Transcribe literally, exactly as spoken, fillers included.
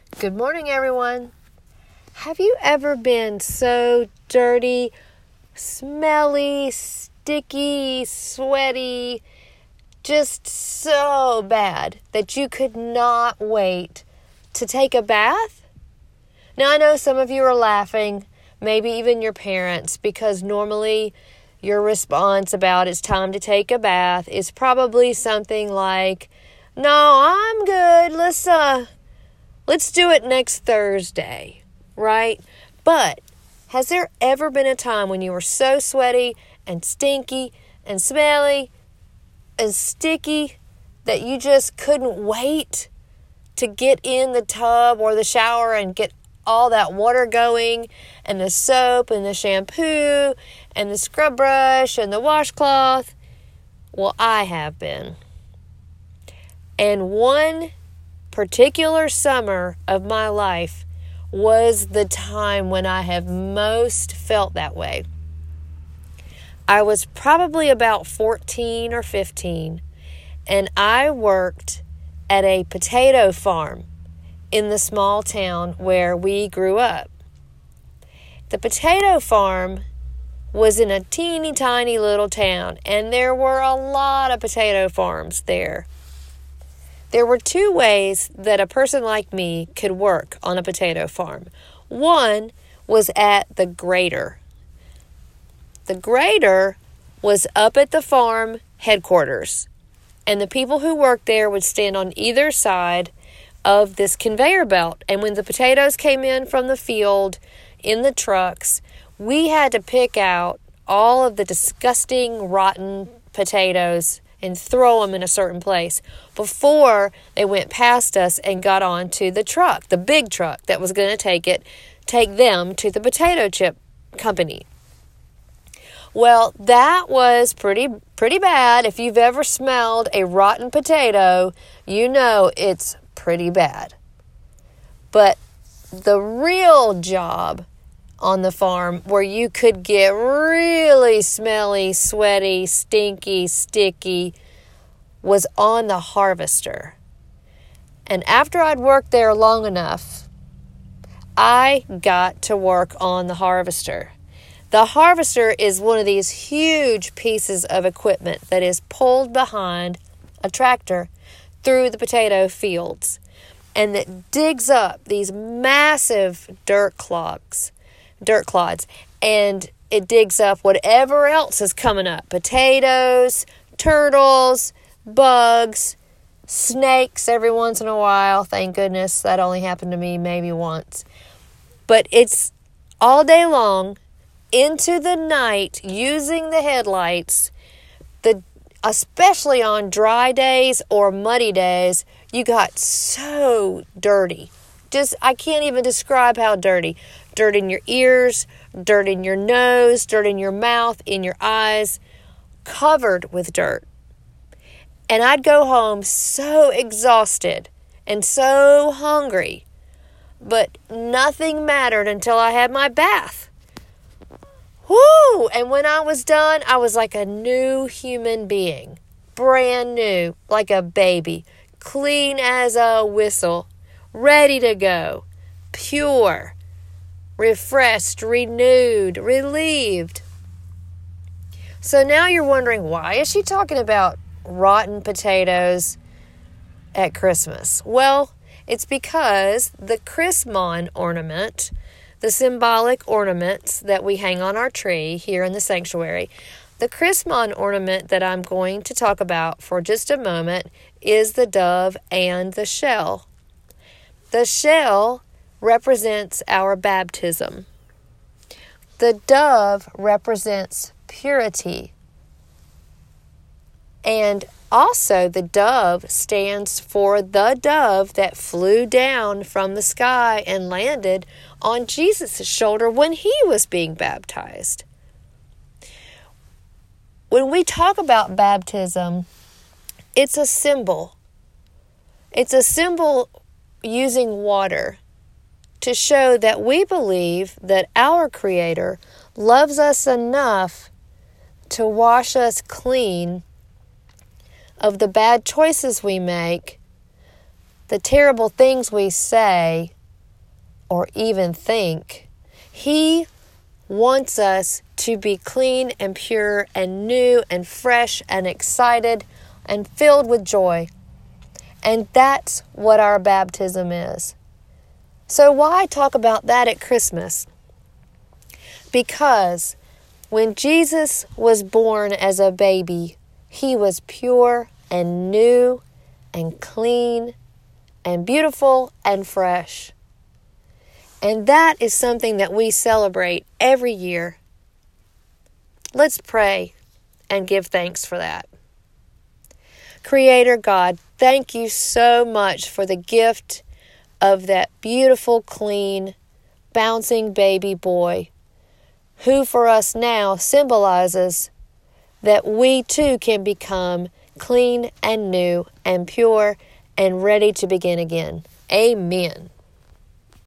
Good morning, everyone. Have you ever been so dirty, smelly, sticky, sweaty, just so bad that you could not wait to take a bath? Now, I know some of you are laughing, maybe even your parents, because normally your response about it's time to take a bath is probably something like, no, I'm good. Let's, uh, let's do it next Thursday, right? But has there ever been a time when you were so sweaty and stinky and smelly and sticky that you just couldn't wait to get in the tub or the shower and get all that water going, and the soap and the shampoo and the scrub brush and the washcloth? Well, I have been. And one particular summer of my life was the time when I have most felt that way. I was probably about fourteen or fifteen, and I worked at a potato farm in the small town where we grew up. The potato farm was in a teeny tiny little town, and there were a lot of potato farms there. There were two ways that a person like me could work on a potato farm. One was at the grader. The grader was up at the farm headquarters, and the people who worked there would stand on either side of this conveyor belt. And when the potatoes came in from the field in the trucks, we had to pick out all of the disgusting, rotten potatoes and throw them in a certain place before they went past us and got onto the truck, the big truck that was going to take it, take them to the potato chip company. Well, that was pretty pretty bad. If you've ever smelled a rotten potato, you know it's pretty bad. But the real job on the farm where you could get really smelly, sweaty, stinky, sticky was on the harvester. And after I'd worked there long enough, I got to work on the harvester. The harvester is one of these huge pieces of equipment that is pulled behind a tractor through the potato fields, and that digs up these massive dirt clods, dirt clods, and it digs up whatever else is coming up: potatoes, turtles, bugs, snakes every once in a while. Thank goodness that only happened to me maybe once. But it's all day long, into the night, using the headlights. The Especially on dry days or muddy days, you got so dirty. Just, I can't even describe how dirty. Dirt in your ears, dirt in your nose, dirt in your mouth, in your eyes, covered with dirt. And I'd go home so exhausted and so hungry, but nothing mattered until I had my bath. Woo! And when I was done, I was like a new human being. Brand new, like a baby. Clean as a whistle. Ready to go. Pure. Refreshed, renewed, relieved. So now you're wondering, why is she talking about rotten potatoes at Christmas? Well, it's because the Chrismon ornament, the symbolic ornaments that we hang on our tree here in the sanctuary, the Chrismon ornament that I'm going to talk about for just a moment is the dove and the shell. The shell represents our baptism. The dove represents purity. And also the dove stands for the dove that flew down from the sky and landed on Jesus' shoulder when he was being baptized. When we talk about baptism, it's a symbol. It's a symbol using water to show that we believe that our Creator loves us enough to wash us clean of the bad choices we make, the terrible things we say, or even think. He wants us to be clean and pure and new and fresh and excited and filled with joy. And that's what our baptism is. So why talk about that at Christmas? Because when Jesus was born as a baby, he was pure and new and clean and beautiful and fresh. And that is something that we celebrate every year. Let's pray and give thanks for that. Creator God, thank you so much for the gift of that beautiful, clean, bouncing baby boy, who for us now symbolizes that we too can become clean and new and pure and ready to begin again. Amen.